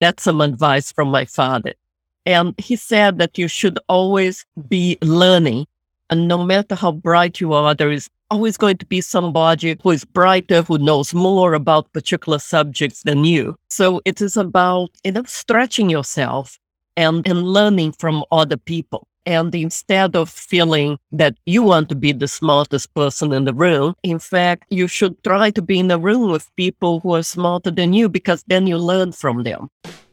That's some advice from my father. And he said that you should always be learning. And no matter how bright you are, there is always going to be somebody who is brighter, who knows more about particular subjects than you. So it is about, stretching yourself and learning from other people. And instead of feeling that you want to be the smartest person in the room, in fact, you should try to be in a room with people who are smarter than you, because then you learn from them.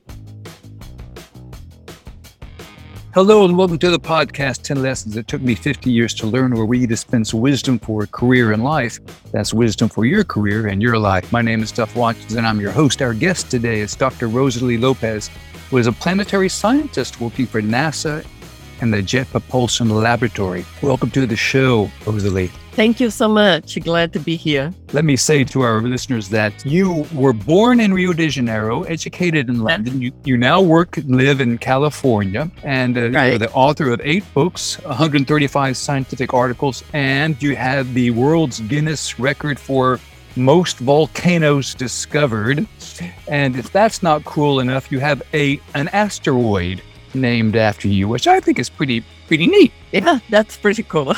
Hello and welcome to the podcast, 10 Lessons It Took Me 50 Years to Learn, where we dispense wisdom for a career and life. That's wisdom for your career and your life. My name is Duff Watkins and I'm your host. Our guest today is Dr. Rosalie Lopez, who is a planetary scientist working for NASA and the Jet Propulsion Laboratory. Welcome to the show, Rosalie. Thank you so much. Glad to be here. Let me say to our listeners that you were born in Rio de Janeiro, educated in London. You now work and live in California, and Right. you're the author of 8 books, 135 scientific articles, and you have the world's Guinness record for most volcanoes discovered. And if that's not cool enough, you have an asteroid named after you, which I think is pretty neat. Yeah, that's pretty cool.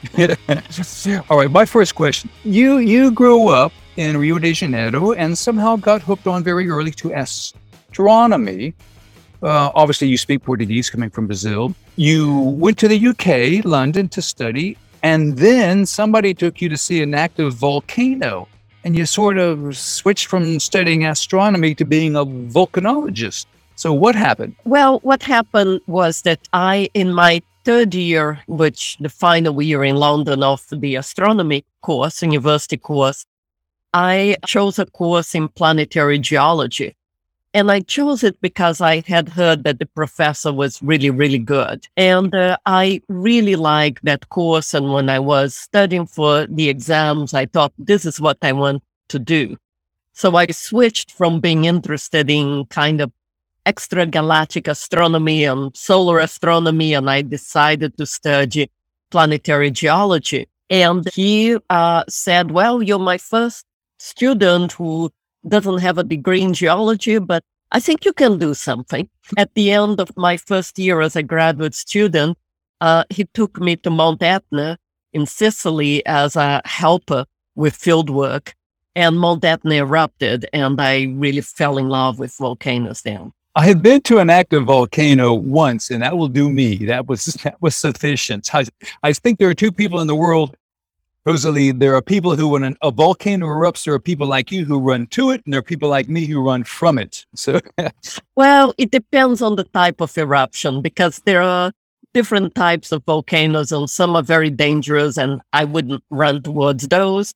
All right, my first question. You grew up in Rio de Janeiro and somehow got hooked on very early to astronomy. Obviously, you speak Portuguese coming from Brazil. You went to the UK, London, to study, and then somebody took you to see an active volcano, and you sort of switched from studying astronomy to being a volcanologist. So what happened? Well, what happened was that in my third year, which the final year in London of the astronomy course, university course, I chose a course in planetary geology. And I chose it because I had heard that the professor was really, really good. And I really liked that course. And when I was studying for the exams, I thought, this is what I want to do. So I switched from being interested in kind of extragalactic astronomy and solar astronomy, and I decided to study planetary geology. And he said, well, you're my first student who doesn't have a degree in geology, but I think you can do something. At the end of my first year as a graduate student, he took me to Mount Etna in Sicily as a helper with field work, and Mount Etna erupted, and I really fell in love with volcanoes then. I have been to an active volcano once, and that will do me. That was sufficient. I think there are two people in the world, Rosalie. There are people who, when a volcano erupts, there are people like you who run to it, and there are people like me who run from it. So, well, it depends on the type of eruption, because there are different types of volcanoes, and some are very dangerous, and I wouldn't run towards those.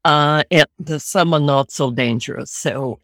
Some are not so dangerous. So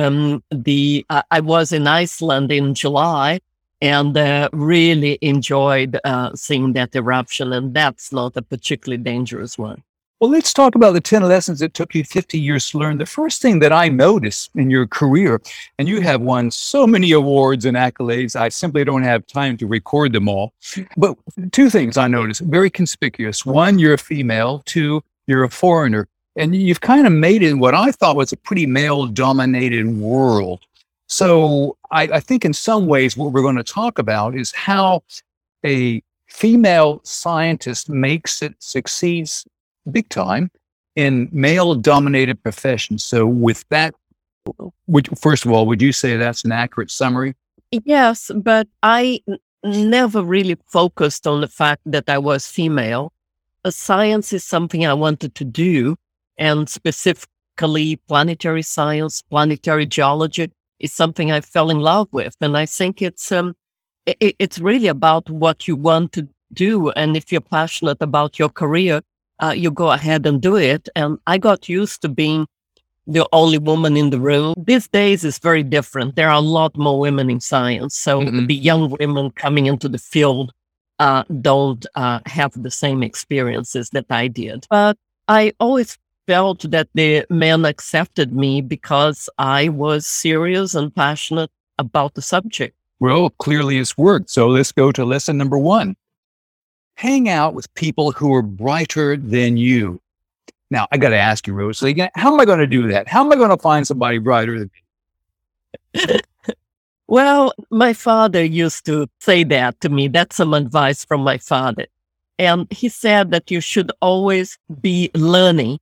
I was in Iceland in July and really enjoyed seeing that eruption, and that's not a particularly dangerous one. well, let's talk about the 10 lessons it took you 50 years to learn. The first thing that I noticed in your career, and you have won so many awards and accolades, I simply don't have time to record them all. But 2 things I noticed, very conspicuous. 1, you're a female. 2, you're a foreigner. And you've kind of made it in what I thought was a pretty male-dominated world. So I think in some ways what we're going to talk about is how a female scientist succeeds big time in male-dominated professions. So with that, first of all, would you say that's an accurate summary? Yes, but I never really focused on the fact that I was female. Science is something I wanted to do. And specifically, planetary science, planetary geology is something I fell in love with. And I think it's really about what you want to do. And if you're passionate about your career, you go ahead and do it. And I got used to being the only woman in the room. These days it's very different. There are a lot more women in science. So the young women coming into the field don't have the same experiences that I did. But I always felt that the men accepted me because I was serious and passionate about the subject. Well, clearly it's worked. So let's go to lesson number 1. Hang out with people who are brighter than you. Now, I got to ask you, Rosalie, how am I going to do that? How am I going to find somebody brighter than me? Well, my father used to say that to me. That's some advice from my father. And he said that you should always be learning,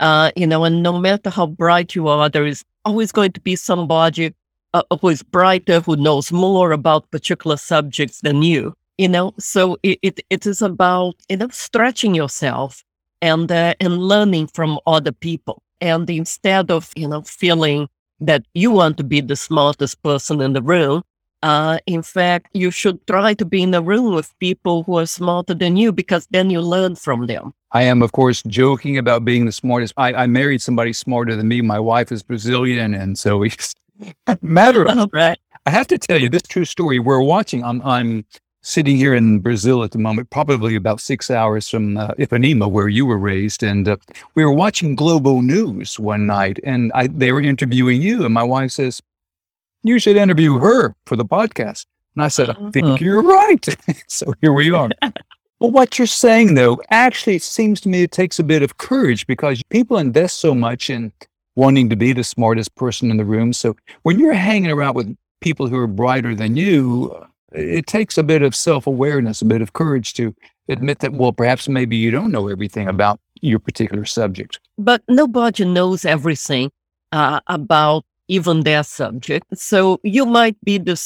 and no matter how bright you are, there is always going to be somebody who is brighter, who knows more about particular subjects than you. So it is about, stretching yourself and learning from other people. And instead of, feeling that you want to be the smartest person in the room, in fact, you should try to be in a room with people who are smarter than you, because then you learn from them. I am, of course, joking about being the smartest. I married somebody smarter than me. My wife is Brazilian, and so it's matter of. Right. I have to tell you this true story. We're watching. I'm sitting here in Brazil at the moment, probably about 6 hours from Ipanema, where you were raised, and we were watching Globo News one night, and they were interviewing you, and my wife says, "You should interview her for the podcast." And I said, "I think you're right." So here we are. Well, what you're saying, though, actually, it seems to me it takes a bit of courage, because people invest so much in wanting to be the smartest person in the room. So when you're hanging around with people who are brighter than you, it takes a bit of self-awareness, a bit of courage to admit that, well, perhaps maybe you don't know everything about your particular subject. But nobody knows everything about even their subject. So you might be the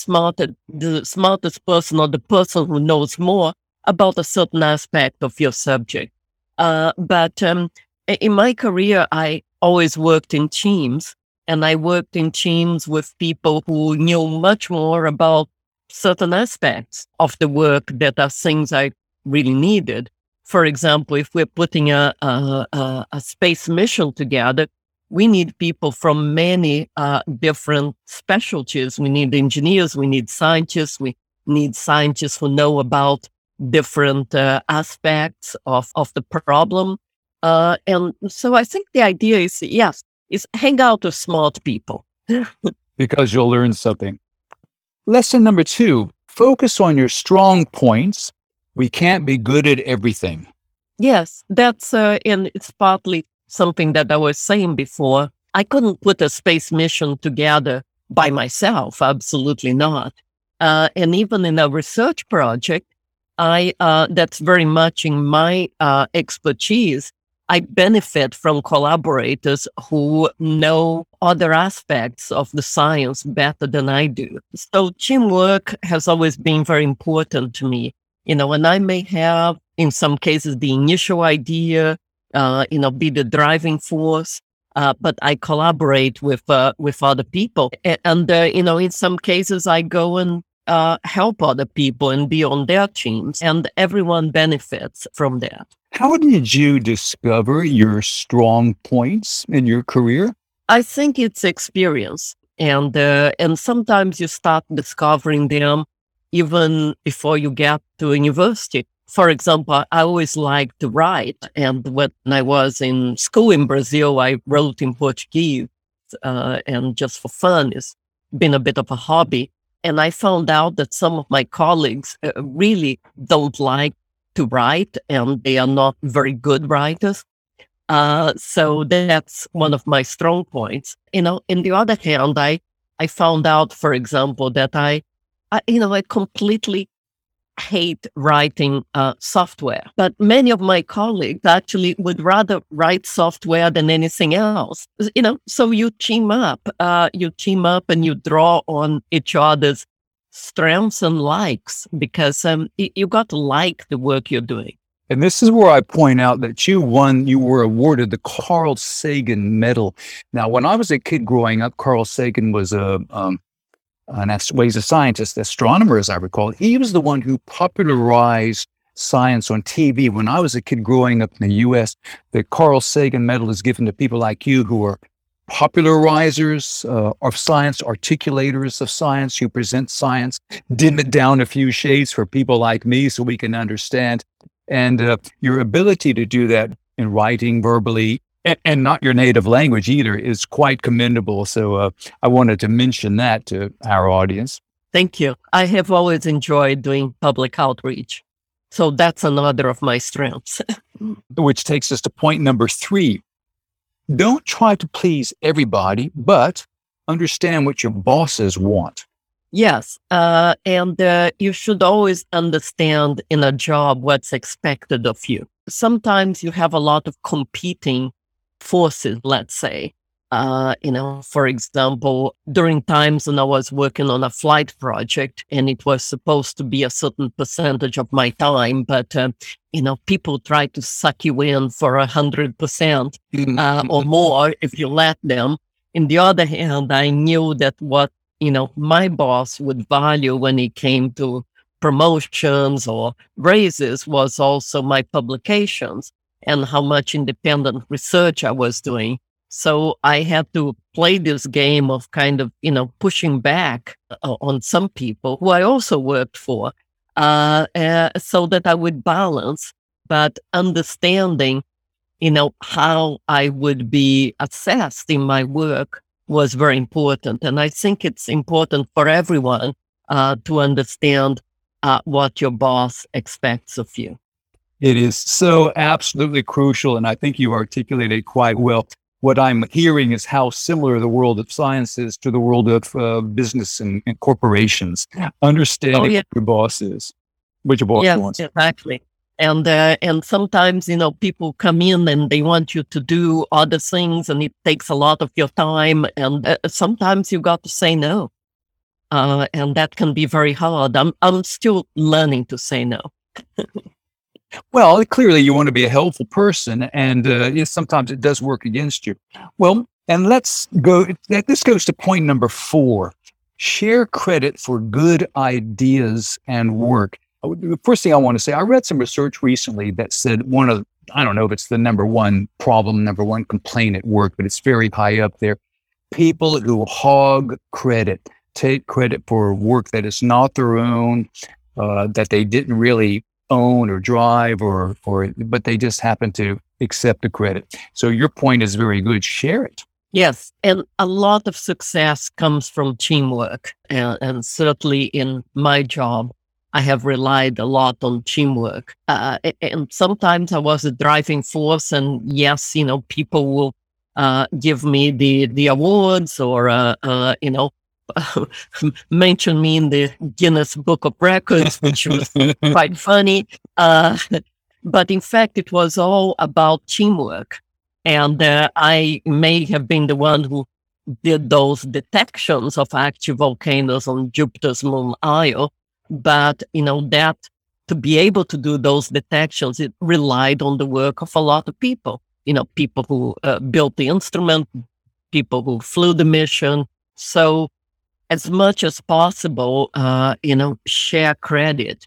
smartest person, or the person who knows more about a certain aspect of your subject. But in my career, I always worked in teams, and I worked in teams with people who knew much more about certain aspects of the work that are things I really needed. For example, if we're putting a space mission together, we need people from many different specialties. We need engineers, we need scientists, we need scientists who know about different aspects of the problem. And so I think the idea is, yes, is hang out with smart people. Because you'll learn something. Lesson number 2, focus on your strong points. We can't be good at everything. Yes, that's, and it's partly something that I was saying before. I couldn't put a space mission together by myself, absolutely not. And even in a research project, that's very much in my expertise. I benefit from collaborators who know other aspects of the science better than I do. So teamwork has always been very important to me, and I may have, in some cases, the initial idea, be the driving force, but I collaborate with other people. And in some cases, I go and help other people and be on their teams, and everyone benefits from that. How did you discover your strong points in your career? I think it's experience, and sometimes you start discovering them even before you get to university. For example, I always liked to write, and when I was in school in Brazil, I wrote in Portuguese, and just for fun, it's been a bit of a hobby. And I found out that some of my colleagues really don't like to write, and they are not very good writers. So that's one of my strong points. In the other hand, I found out, for example, that I completely hate writing software. But many of my colleagues actually would rather write software than anything else. So you team up and you draw on each other's strengths and likes, because you got to like the work you're doing. And this is where I point out that you were awarded the Carl Sagan Medal. Now, when I was a kid growing up, Carl Sagan was he's a scientist, astronomer, as I recall. He was the one who popularized science on TV. When I was a kid growing up in the U.S., the Carl Sagan Medal is given to people like you who are popularizers of science, articulators of science, who present science, dim it down a few shades for people like me so we can understand. And your ability to do that in writing, verbally, and not your native language either, is quite commendable. So I wanted to mention that to our audience. Thank you. I have always enjoyed doing public outreach. So that's another of my strengths. Which takes us to point number 3. Don't try to please everybody, but understand what your bosses want. Yes. And you should always understand in a job what's expected of you. Sometimes you have a lot of competing forces, let's say. For example, during times when I was working on a flight project and it was supposed to be a certain percentage of my time, but, people try to suck you in for 100% or more if you let them. On the other hand, I knew that what my boss would value when it came to promotions or raises was also my publications and how much independent research I was doing. So I had to play this game of kind of, pushing back on some people who I also worked for, so that I would balance, but understanding how I would be assessed in my work was very important. And I think it's important for everyone to understand what your boss expects of you. It is so absolutely crucial, and I think you articulated it quite well. What I'm hearing is how similar the world of science is to the world of business and corporations. Understanding what your boss is, what your boss wants. Exactly. And sometimes, people come in and they want you to do other things and it takes a lot of your time. And sometimes you got to say no. And that can be very hard. I'm still learning to say no. Well, clearly you want to be a helpful person, and sometimes it does work against you. Well, and let's go. This goes to point number 4. Share credit for good ideas and work. The first thing I want to say, I read some research recently that said I don't know if it's the number one problem, number one complaint at work, but it's very high up there. People who hog credit, take credit for work that is not their own, that they didn't really own or drive but they just happen to accept the credit. So your point is very good. Share it. Yes. And a lot of success comes from teamwork. And certainly in my job, I have relied a lot on teamwork. And sometimes I was a driving force, and yes, people will give me the awards or, mention me in the Guinness Book of Records, which was quite funny. But in fact, it was all about teamwork. And I may have been the one who did those detections of active volcanoes on Jupiter's moon Io. But, that to be able to do those detections, it relied on the work of a lot of people, people who built the instrument, people who flew the mission. So as much as possible, share credit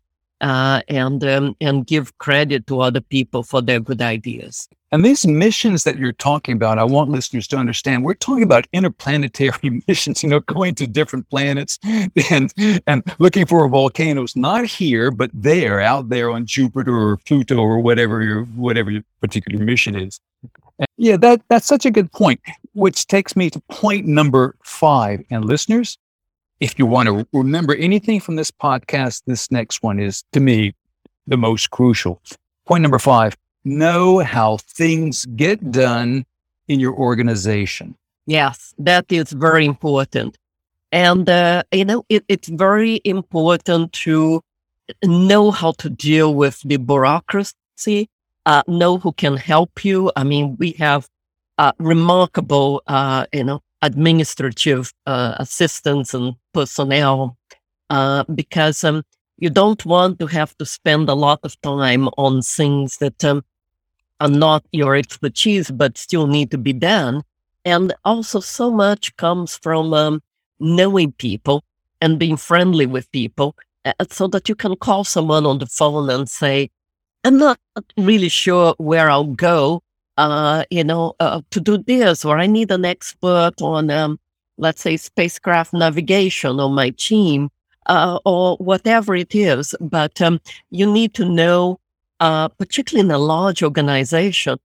and give credit to other people for their good ideas. And these missions that you're talking about, I want listeners to understand, we're talking about interplanetary missions, going to different planets and looking for volcanoes, not here, but out there on Jupiter or Pluto or whatever your particular mission is. And yeah, that's such a good point, which takes me to point number 5. And listeners, if you want to remember anything from this podcast, this next one is, to me, the most crucial. Point number 5. Know how things get done in your organization. Yes, that is very important. And, it's very important to know how to deal with the bureaucracy, know who can help you. I mean, we have remarkable, administrative assistants and personnel, because you don't want to have to spend a lot of time on things that are not your expertise, but still need to be done. And also so much comes from knowing people and being friendly with people, so that you can call someone on the phone and say, I'm not really sure where I'll go, to do this, or I need an expert on, let's say, spacecraft navigation on my team, or whatever it is. But you need to know, particularly in a large organization,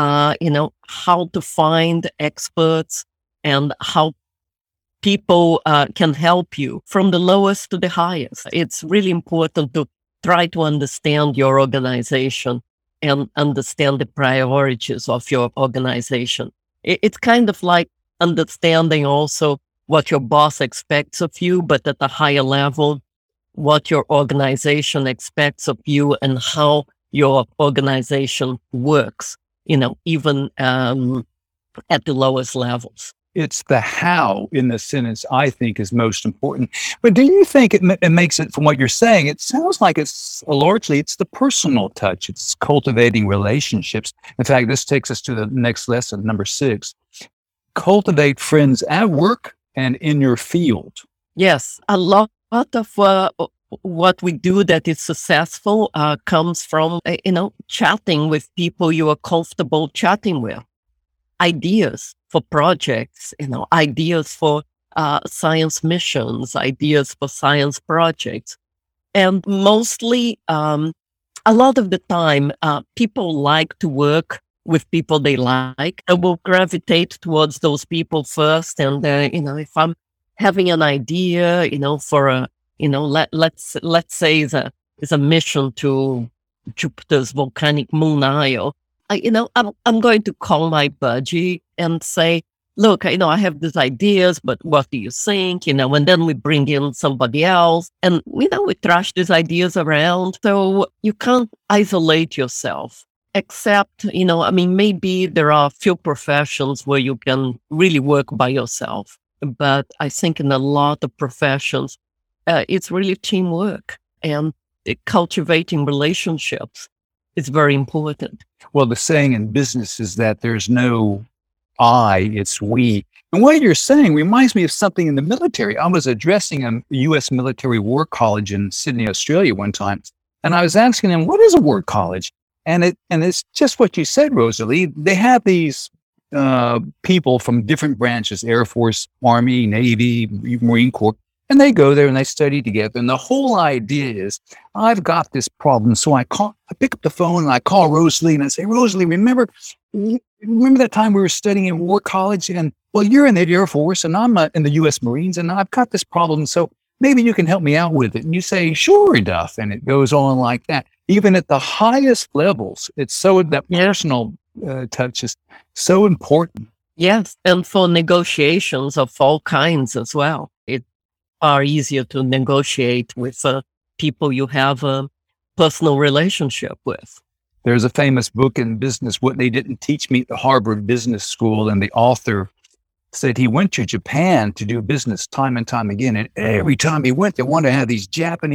how to find experts and how people can help you from the lowest to the highest. It's really important to try to understand your organization and understand the priorities of your organization. It's kind of like understanding also what your boss expects of you, but at a higher level, what your organization expects of you and how your organization works, even at the lowest levels. It's the how in the sentence I think is most important. But do you think it makes it, from what you're saying, it sounds like it's the personal touch. It's cultivating relationships. In fact, this takes us to the next lesson, number 6. Cultivate friends at work and in your field. Yes, a lot of what we do that is successful comes from, chatting with people you are comfortable chatting with. Ideas for projects, ideas for science missions, ideas for science projects. And mostly, a lot of the time, people like to work with people they like. I will gravitate towards those people first. And, if I'm having an idea, for a, let's say it's a mission to Jupiter's volcanic moon Io. I'm going to call my budgie and say, look, I have these ideas, but what do you think? And then we bring in somebody else and, we trash these ideas around. So you can't isolate yourself, except, maybe there are a few professions where you can really work by yourself. But I think in a lot of professions, it's really teamwork and cultivating relationships is very important. Well, the saying in business is that there's no I, it's we. And what you're saying reminds me of something in the military. I was addressing a U.S. military war college in Sydney, Australia one time. And I was asking them, what is a war college? And it's just what you said, Rosalie. They have these people from different branches, Air Force, Army, Navy, Marine Corps. And they go there and they study together. And the whole idea is, I've got this problem. So I pick up the phone and I call Rosalie and I say, Rosalie, remember that time we were studying at War College? And well, you're in the Air Force and I'm in the U.S. Marines and I've got this problem. So maybe you can help me out with it. And you say, sure, Duff. And it goes on like that. Even at the highest levels, it's so that personal touch is so important. Yes. And for negotiations of all kinds as well. It's far easier to negotiate with people you have a personal relationship with. There's a famous book in business, What They Didn't Teach Me at the Harvard Business School. And the author said he went to Japan to do business time and time again. And every time he went, they wanted to have these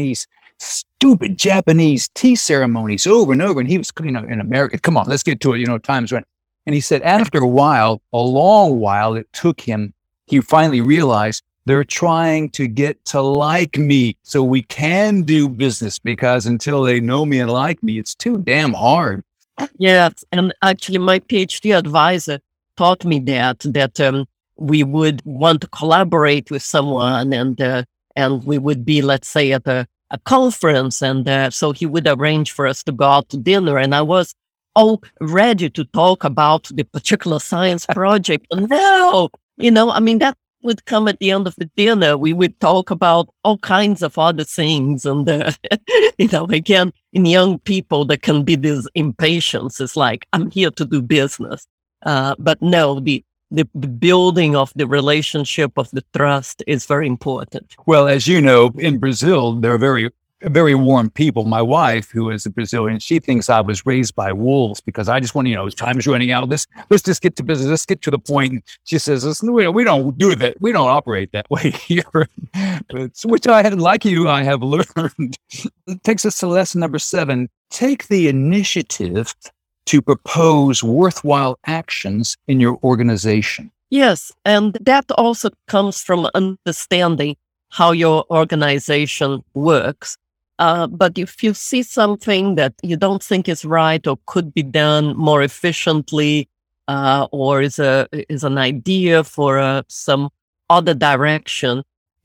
stupid Japanese tea ceremonies over and over. And he was, in America, come on, let's get to it, time's running. And he said, after a long while it took him, he finally realized they're trying to get to like me so we can do business, because until they know me and like me, it's too damn hard. Yes. And actually my PhD advisor taught me that we would want to collaborate with someone and we would be, let's say, at a conference. And so he would arrange for us to go out to dinner. And I was all ready to talk about the particular science project. And no, that would come at the end of the dinner. We would talk about all kinds of other things. And, again, in young people, there can be this impatience. It's like, I'm here to do business. But no, the building of the relationship, of the trust is very important. Well, as you know, in Brazil, they're very, very warm people. My wife, who is a Brazilian, she thinks I was raised by wolves because I just want to, time's running out. Let's just get to business. Let's get to the point. She says, listen, we don't do that. We don't operate that way here. Which I have learned. It takes us to lesson number 7. Take the initiative to propose worthwhile actions in your organization. Yes, and that also comes from understanding how your organization works. But if you see something that you don't think is right or could be done more efficiently, or is an idea for some other direction,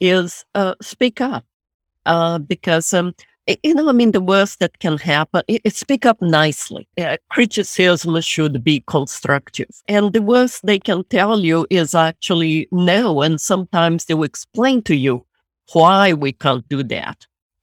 speak up. Because the worst that can happen is speak up nicely. Criticism should be constructive. And the worst they can tell you is actually no. And sometimes they will explain to you why we can't do that.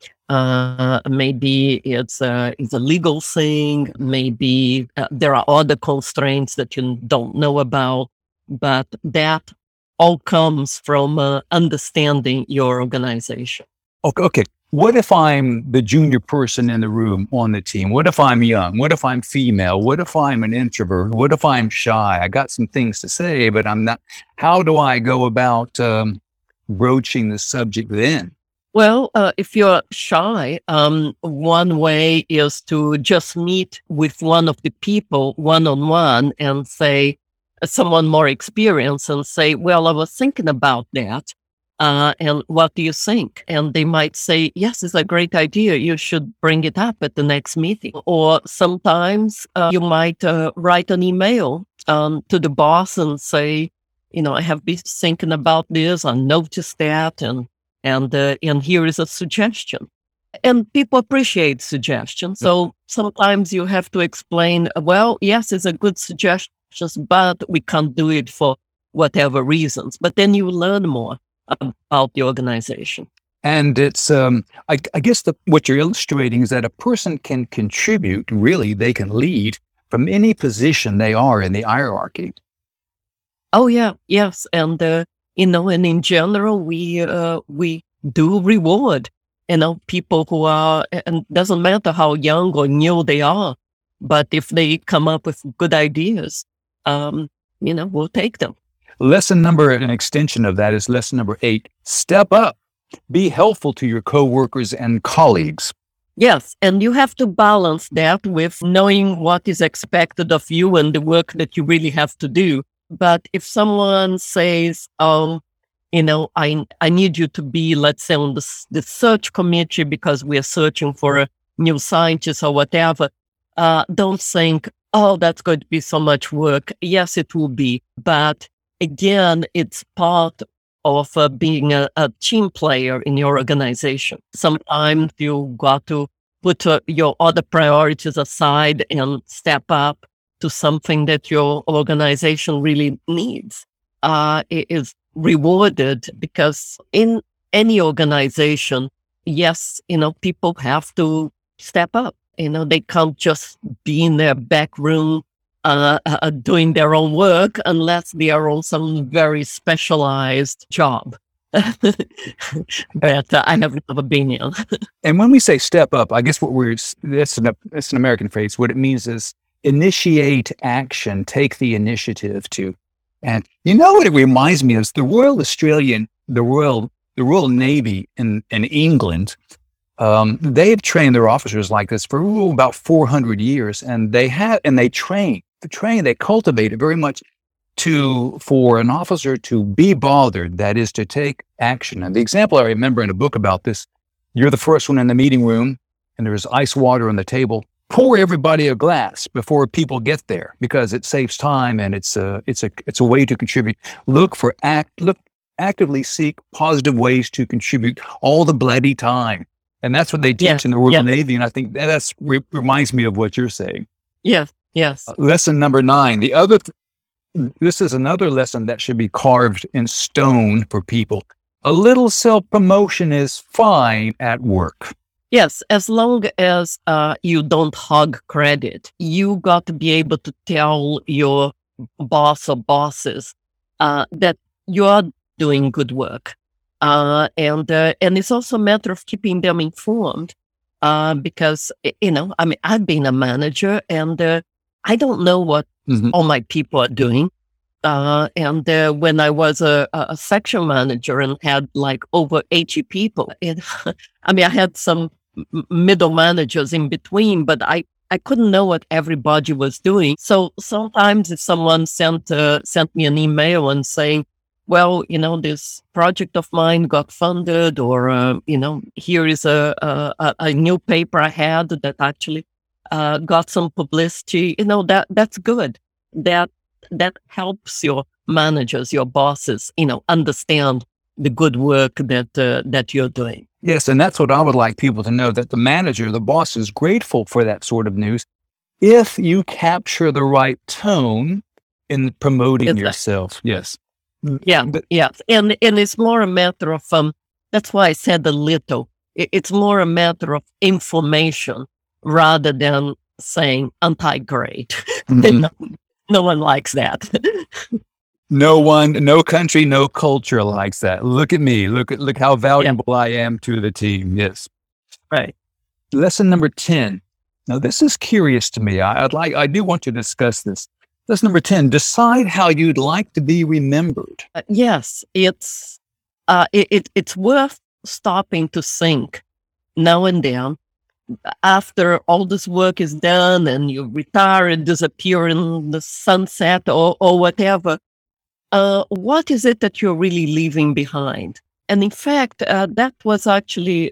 Maybe it's a legal thing. Maybe there are other constraints that you don't know about. But that all comes from understanding your organization. Okay. What if I'm the junior person in the room on the team? What if I'm young? What if I'm female? What if I'm an introvert? What if I'm shy? I got some things to say, but I'm not. How do I go about broaching the subject then? Well, if you're shy, one way is to just meet with one of the people one-on-one and say, someone more experienced, and say, well, I was thinking about that. And what do you think? And they might say, yes, it's a great idea. You should bring it up at the next meeting. Or sometimes you might write an email to the boss and say, I have been thinking about this. I noticed that. And here is a suggestion. And people appreciate suggestions. So sometimes you have to explain, well, yes, it's a good suggestion, but we can't do it for whatever reasons. But then you learn more about the organization. And it's, I guess what you're illustrating is that a person can contribute, really, they can lead from any position they are in the hierarchy. Oh, yeah. Yes. And, and in general, we do reward, people who are, and doesn't matter how young or new they are, but if they come up with good ideas, we'll take them. An extension of that is lesson number 8, step up, be helpful to your coworkers and colleagues. Yes, and you have to balance that with knowing what is expected of you and the work that you really have to do. But if someone says, I need you to be, let's say, on the search committee because we are searching for a new scientist or whatever, don't think, oh, that's going to be so much work. Yes, it will be. But again, it's part of being a team player in your organization. Sometimes you got to put your other priorities aside and step up to something that your organization really needs. It is rewarded because in any organization, yes, people have to step up. They can't just be in their back room doing their own work unless they are on some very specialized job. But I have no opinion. And when we say step up, I guess that's an American phrase. What it means is initiate action, take the initiative to. And what it reminds me of is the Royal Navy in England. They've trained their officers like this for about 400 years, and they cultivate it very much for an officer to be bothered, that is to take action. And the example I remember in a book about this, you're the first one in the meeting room and there's ice water on the table. Pour everybody a glass before people get there because it saves time and it's a way to contribute. Actively seek positive ways to contribute all the bloody time. And that's what they teach in the Royal Navy. And I think that reminds me of what you're saying. Yes. Lesson number 9. This is another lesson that should be carved in stone for people. A little self-promotion is fine at work. Yes, as long as you don't hog credit, you got to be able to tell your boss or bosses that you are doing good work. And it's also a matter of keeping them informed because, I've been a manager and I don't know what all my people are doing. And when I was a section manager and had like over 80 people, I had some middle managers in between, but I couldn't know what everybody was doing. So sometimes if someone sent me an email and saying, well, this project of mine got funded, or, here is a new paper I had that actually got some publicity, that's good. That helps your managers, your bosses, understand the good work that you're doing. Yes, and that's what I would like people to know, that the manager, the boss, is grateful for that sort of news if you capture the right tone in promoting yourself. Yes. Yeah. And it's more a matter of, that's why I said a little. It's more a matter of information rather than saying anti-grade. No one likes that. No one, no country, no culture likes that. Look at me. Look how valuable I am to the team. Yes. Right. Lesson number 10. Now, this is curious to me. I do want to discuss this. Lesson number 10, decide how you'd like to be remembered. Yes, it's worth stopping to think now and then. After all this work is done and you retire and disappear in the sunset or whatever, what is it that you're really leaving behind? And in fact, that was actually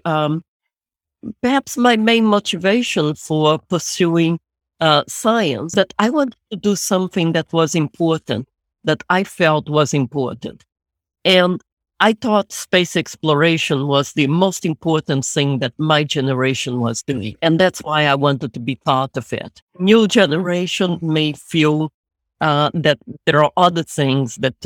perhaps my main motivation for pursuing science, that I wanted to do something that was important, that I felt was important. And I thought space exploration was the most important thing that my generation was doing. And that's why I wanted to be part of it. New generation may feel that there are other things that,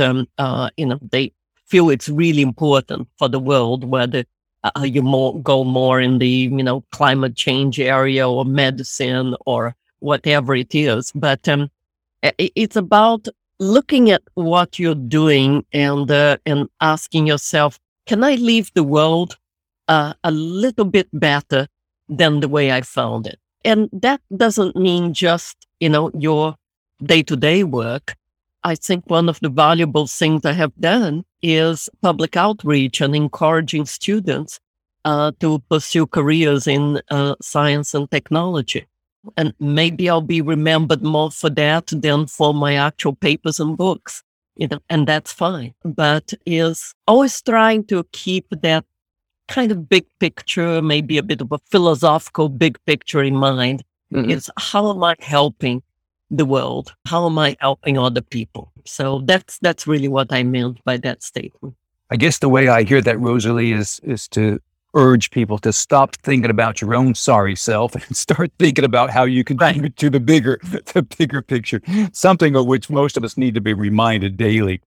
they feel it's really important for the world, whether you go more in the, climate change area or medicine or whatever it is. But it's about looking at what you're doing and asking yourself, can I leave the world a little bit better than the way I found it? And that doesn't mean just, your day-to-day work. I think one of the valuable things I have done is public outreach and encouraging students to pursue careers in science and technology. And maybe I'll be remembered more for that than for my actual papers and books, and that's fine. But is always trying to keep that kind of big picture, maybe a bit of a philosophical big picture in mind. Mm-hmm. Is how am I helping the world? How am I helping other people? So that's really what I meant by that statement. I guess the way I hear that, Rosalie, is to urge people to stop thinking about your own sorry self and start thinking about how you contribute to the bigger picture, something of which most of us need to be reminded daily.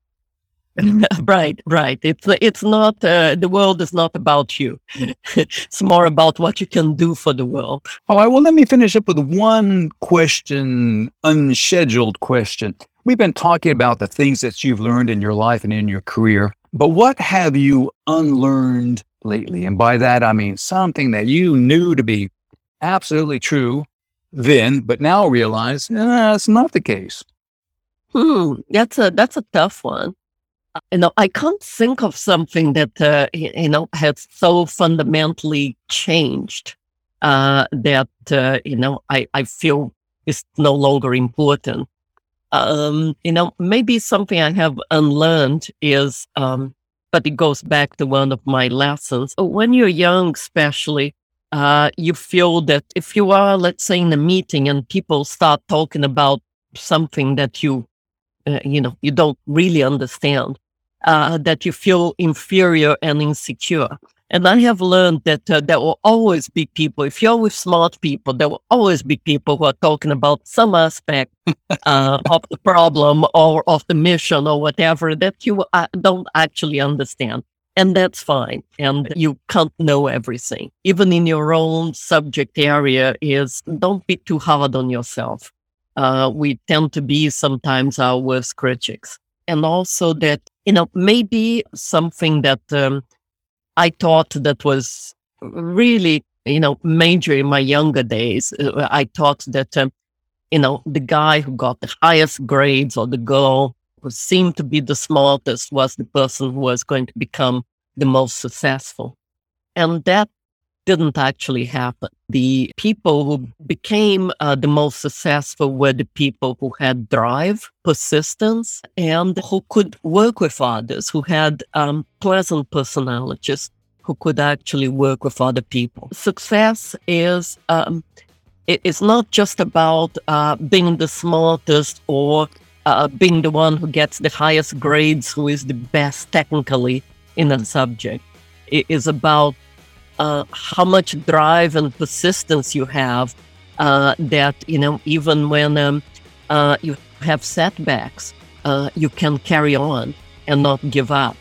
Right. It's not, the world is not about you. It's more about what you can do for the world. All right, well, let me finish up with one question, unscheduled question. We've been talking about the things that you've learned in your life and in your career, but what have you unlearned lately? And by that, I mean something that you knew to be absolutely true then, but now realize it's not the case. That's a tough one. I can't think of something that, has so fundamentally changed that, I feel is no longer important. Maybe something I have unlearned is, but it goes back to one of my lessons. When you're young, especially, you feel that if you are, let's say, in a meeting and people start talking about something that you don't really understand, that you feel inferior and insecure. And I have learned that there will always be people, if you're with smart people, there will always be people who are talking about some aspect of the problem or of the mission or whatever that you don't actually understand. And that's fine. And you can't know everything. Even in your own subject area don't be too hard on yourself. We tend to be sometimes our worst critics. And also that, maybe something that I thought that was really, major in my younger days. I thought that, the guy who got the highest grades or the girl who seemed to be the smartest was the person who was going to become the most successful. And that didn't actually happen. The people who became the most successful were the people who had drive, persistence, and who could work with others, who had pleasant personalities, who could actually work with other people. Success is it's not just about being the smartest or being the one who gets the highest grades, who is the best technically in a subject. It is about how much drive and persistence you have, that, even when you have setbacks, you can carry on and not give up.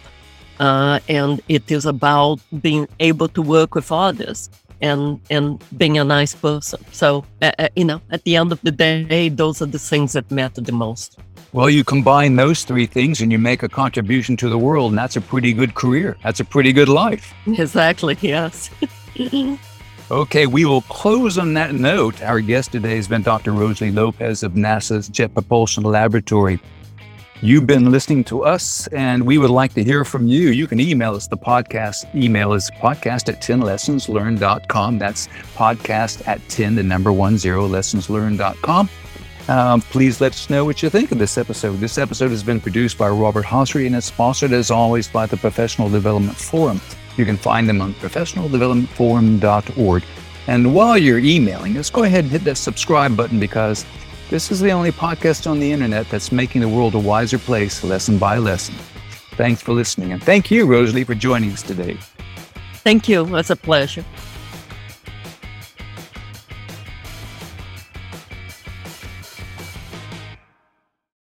And it is about being able to work with others and being a nice person. So, at the end of the day, those are the things that matter the most. Well, you combine those three things and you make a contribution to the world, and that's a pretty good career. That's a pretty good life. Exactly, yes. Okay, we will close on that note. Our guest today has been Dr. Rosalie Lopez of NASA's Jet Propulsion Laboratory. You've been listening to us, and we would like to hear from you. You can email us. The podcast email is podcast@10lessonslearned.com. That's podcast@10lessonslearned.com. Please let us know what you think of this episode. This episode has been produced by Robert Hossery and is sponsored, as always, by the Professional Development Forum. You can find them on professionaldevelopmentforum.org. And while you're emailing us, go ahead and hit that subscribe button, because this is the only podcast on the internet that's making the world a wiser place, lesson by lesson. Thanks for listening. And thank you, Rosalie, for joining us today. Thank you. It was a pleasure.